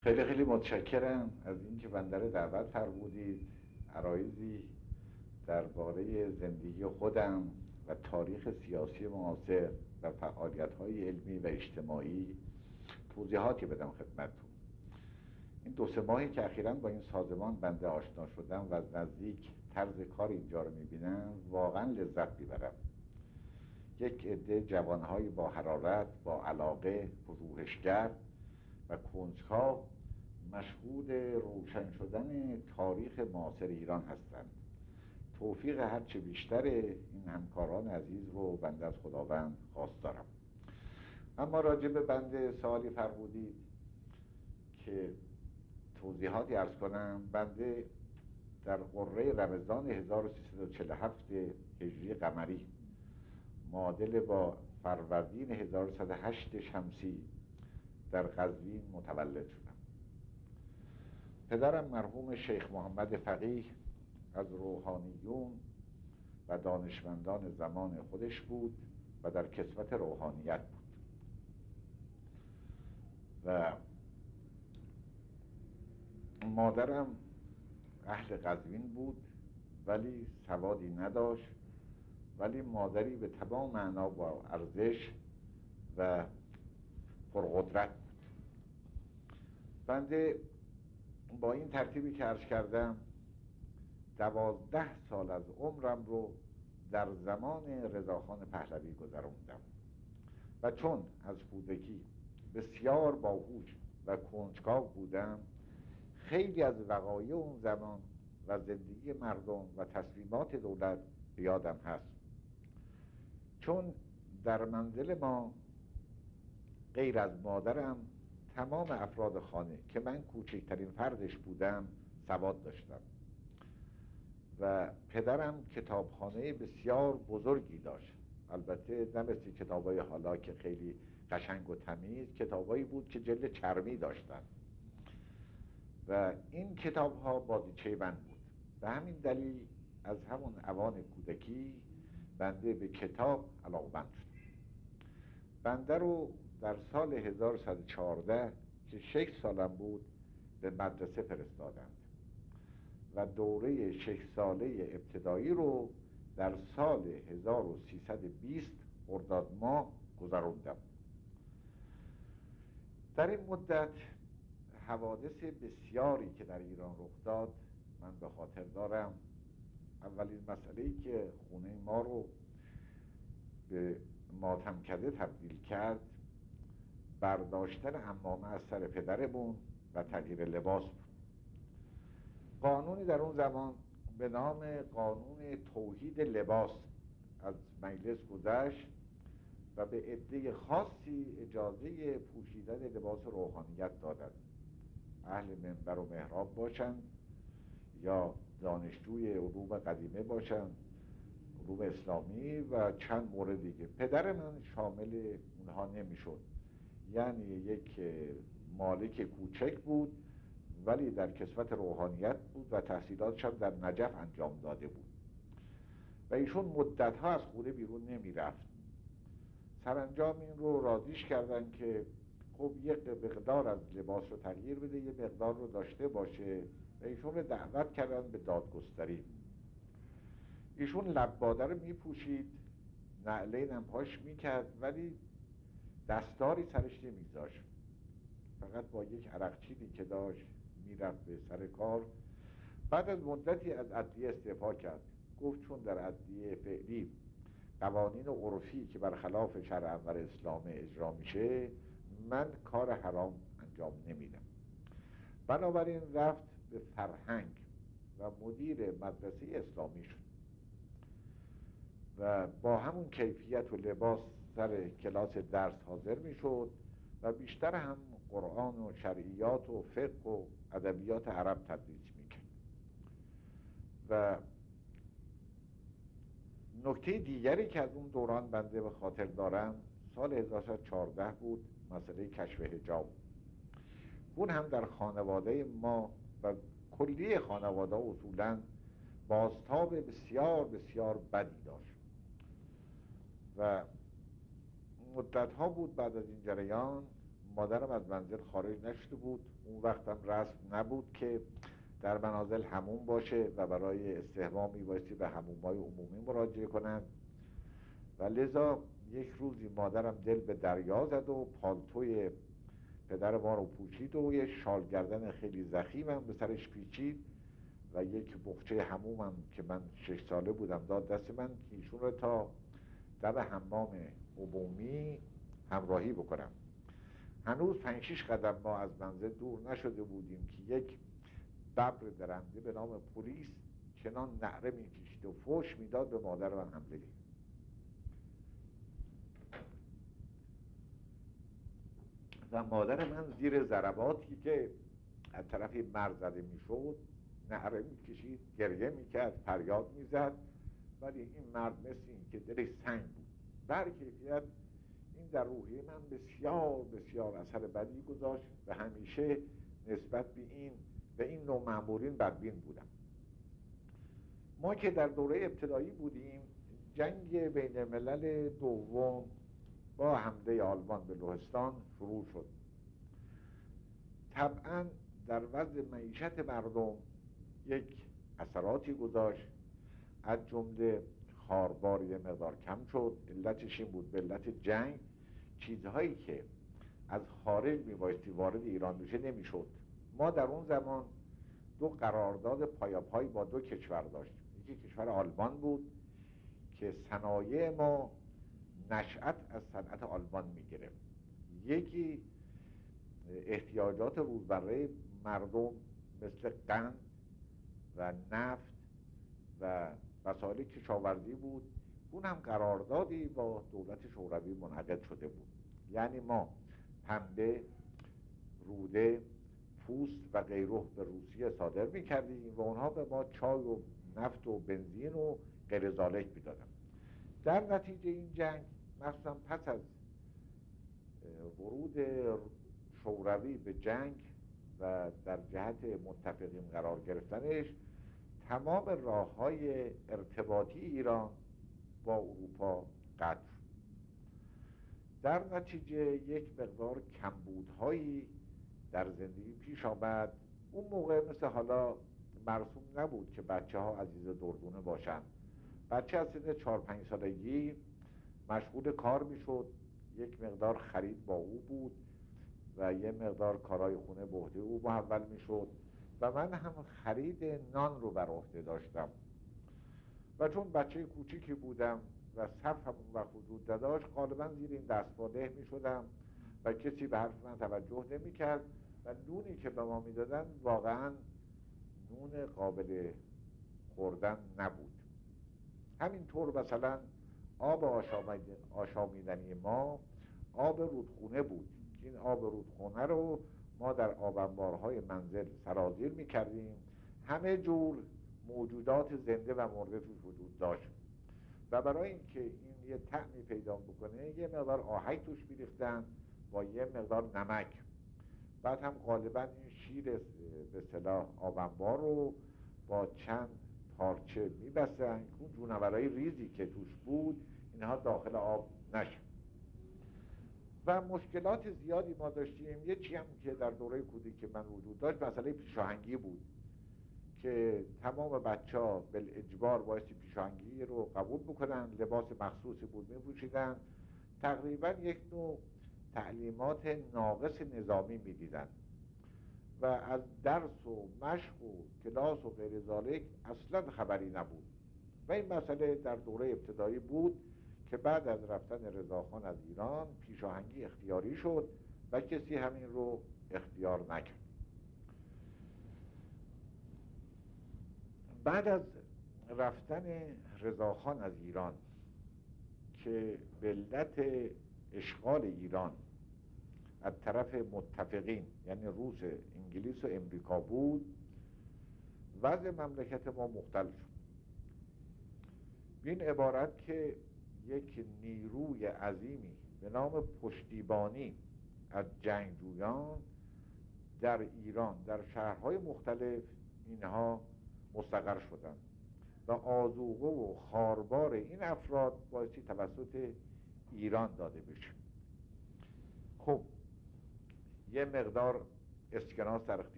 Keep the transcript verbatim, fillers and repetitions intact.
خیلی خیلی متشکرم از اینکه بنده رو دعوت فرمودید عرایضی درباره زندگی خودم و تاریخ سیاسی معاصر و فعالیت‌های علمی و اجتماعی توضیحاتی بدم خدمتتون. این دو سه ماهی که اخیراً با این سازمان بنده آشنا شدم و از نزدیک طرز کار اینجا رو می‌بینم واقعاً لذت می‌برم. یک عده جوان‌های با حرارت، با علاقه، پژوهشگر و کنجکاو مشغول روشن شدن تاریخ معاصر ایران هستند. توفیق هرچه بیشتر این همکاران عزیز رو بنده از خداوند خواست دارم. اما راجع به بنده سوالی فرمودید که توضیحاتی عرض کنم. بنده در قره رمضان هزار و سیصد و چهل و هفت هجری قمری معادل با فروردین هزار و سیصد و هشت شمسی در قزوین متولد شدم. پدرم مرحوم شیخ محمد فقیه از روحانیون و دانشمندان زمان خودش بود و در کسوت روحانیت بود و مادرم اهل قزوین بود ولی سوادی نداشت، ولی مادری به تمام معنا با ارزش و پرقدرت بود. بنده با این ترتیبی که عرض کردم دوازده سال از عمرم رو در زمان رضاخان پهلوی گذراندم و چون از کودکی بسیار باهوش و کنجکاو بودم، خیلی از وقایع اون زمان و زندگی مردم و تصمیمات دولت به یادم هست. چون در منزل ما غیر از مادرم تمام افراد خانه که من کوچکترین فردش بودم سواد داشتم و پدرم کتابخانه بسیار بزرگی داشت. البته نه مثل کتابای حالا که خیلی قشنگ و تمیز، کتابایی بود که جلد چرمی داشتن و این کتاب ها بازیچه من بود. به همین دلیل از همون اوان کودکی بنده به کتاب علاقه‌مند شدم. بنده رو در سال هزار و سیصد و چهارده که شش سالم بود به مدرسه فرستادند و دوره شش ساله ابتدایی رو در سال هزار و سیصد و بیست خرداد ماه گذراندم. در این مدت حوادث بسیاری که در ایران رخ داد من به خاطر دارم. اولین مسئله‌ای که خونه ما رو به ماتمکده تبدیل کرد برداشتن عمامه از سر پدرمون و تغییر لباس بود. قانونی در اون زمان به نام قانون توحید لباس از مجلس گذشت و به عده خاصی اجازه پوشیدن لباس روحانیت دادند. اهل منبر و محراب باشند یا دانشجوی علوم قدیمه باشند، علوم اسلامی و چند مورد دیگه. پدر من شامل اونها نمیشد، یعنی یک مالک کوچک بود ولی در کسوت روحانیت بود و تحصیلاتش هم در نجف انجام داده بود و ایشون مدتها از خونه بیرون نمی رفت. سرانجام این رو راضیش کردن که خب یک مقدار از لباس رو تغییر بده، یه مقدار رو داشته باشه و ایشون رو دعوت کردن به دادگستری. ایشون لباده رو می پوشید، نعلین هم پاش می کرد ولی دستاری سرش نمی گذاشت، فقط با یک عرقچینی که داشت میرفت به سر کار. بعد از مدتی از عدلیه استعفا کرد. گفت چون در عدلیه فعلی قوانین عرفی که برخلاف شرع انور اسلام اجرا میشه، من کار حرام انجام نمیدم. بنابراین رفت به فرهنگ و مدیر مدرسه اسلامی شد و با همون کیفیت و لباس سر کلاس درس حاضر میشد و بیشتر هم قرآن و شرعیات و فقه و ادبیات عرب تدریس میکرد. و نکته دیگری که از اون دوران بنده به خاطر دارم سال هزار و سیصد و چهارده بود، مسئله کشف حجاب. اون هم در خانواده ما و کلیه خانواده اصولاً بازتاب بسیار بسیار بدی داشت و مدت ها بود بعد از این جریان مادرم از منزل خارج نشده بود اون وقتم رسم نبود که در منازل حموم باشه و برای استحمام میبایستی به حموم‌های عمومی مراجعه کنند و لذا یک روزی مادرم دل به دریا زد و پالتوی پدر ما رو پوشید و یه شال گردن خیلی ضخیمم به سرش پیچید و یک بخچه حمومم که من شش ساله بودم داد دست من که ایشون رو تا در حمام عمومی همراهی بکنم. هنوز پنج شش قدم ما از منزل دور نشده بودیم که یک ببر درنده به نام پلیس چنان نعره میکشید و فحش میداد به مادر من حمله کرد. و مادر من زیر ضرباتی که از طرف مرد زده میشد نعره میکشید، گریه میکرد، فریاد میزد، ولی این مرد مثل این که دلش سنگ بود. بر کیفیت این در روحیه من بسیار بسیار اثر بدی گذاشت و همیشه نسبت به این و این نوع مأمورین بدبین بودم. ما که در دوره ابتدایی بودیم، جنگ بین الملل دوم با حمله آلمان به لهستان شروع شد. طبعا در وضع معیشت مردم یک اثراتی گذاشت، از جمله خاربار یه مقدار کم شد. علتش این بود، به علت جنگ چیزهایی که از خارج میبایستی وارد ایران بشه نمیشد. ما در اون زمان دو قرارداد پایاپای با دو کشور داشتیم. یکی کشور آلمان بود که صنایع ما نشأت از صنعت آلمان میگرفت، یکی احتیاجات روزمره مردم مثل قند و نفت و وسایل کشاورزی بود. اون هم قراردادی با دولت شوروی منعقد شده بود. یعنی ما پنبه، روده، پوست و غیره به روسیه صادر می‌کردیم و اونها به ما چای و نفت و بنزین و غیر ذالک می‌دادن. در نتیجه این جنگ، مخصوصا پس از ورود شوروی به جنگ و در جهت متفقین قرار گرفتنش، تمام راه‌های ارتباطی ایران با اروپا قطع شد. در نتیجه یک مقدار کمبودهایی در زندگی پیش آمد. اون موقع مثل حالا مرسوم نبود که بچه ها عزیز دردونه باشن. بچه از سن چهار پنج سالگی مشغول کار میشد، یک مقدار خرید با او بود و یه مقدار کارهای خونه به عهده او محول میشد و من هم خرید نان رو بر عهده داشتم و چون بچه کوچیکی بودم و صف هم اون وقت وجود نداشت، غالبا زیر این دستماله می شدم و کسی به حرف من توجه نمی کرد و نونی که به ما می دادن واقعا نون قابل خوردن نبود. همینطور مثلا آب آشامیدنی ما آب رودخونه بود. این آب رودخونه رو ما در آب انبارهای منزل سرازیر می کردیم. همه جور موجودات زنده و مرده توش وجود داشت و برای اینکه این یه طعمی پیدا بکنه یه مقدار آهک توش می‌ریختن با یه مقدار نمک. بعد هم غالبا این شیر به اصطلاح آب انبار رو با چند پارچه می‌بستن که اون جونورای ریزی که توش بود اینها داخل آب نشن. و مشکلات زیادی ما داشتیم. یه چی هم که در دوره کودکی که من وجود داشت مسئله پیشاهنگی بود که تمام بچه ها بالاجبار بایستی پیشاهنگی رو قبول بکنن، لباس مخصوصی بود میپوشیدن، تقریبا یک نوع تعلیمات ناقص نظامی میدیدن و از درس و مشق و کلاس و غیر ذالک اصلا خبری نبود. و این مسئله در دوره ابتدایی بود که بعد از رفتن رضاخان از ایران پیشاهنگی اختیاری شد و کسی همین رو اختیار نکرد. بعد از رفتن رضاخان از ایران که به علت اشغال ایران از طرف متفقین یعنی روس، انگلیس و امریکا بود، وضع مملکت ما مختل شد. این عبارت که یک نیروی عظیمی به نام پشتیبانی از جنگجویان در ایران در شهرهای مختلف اینها مستقر شدند و آذوقه و خاربار این افراد بایستی توسط ایران داده بشه. خب یه مقدار اسکناس در اختیار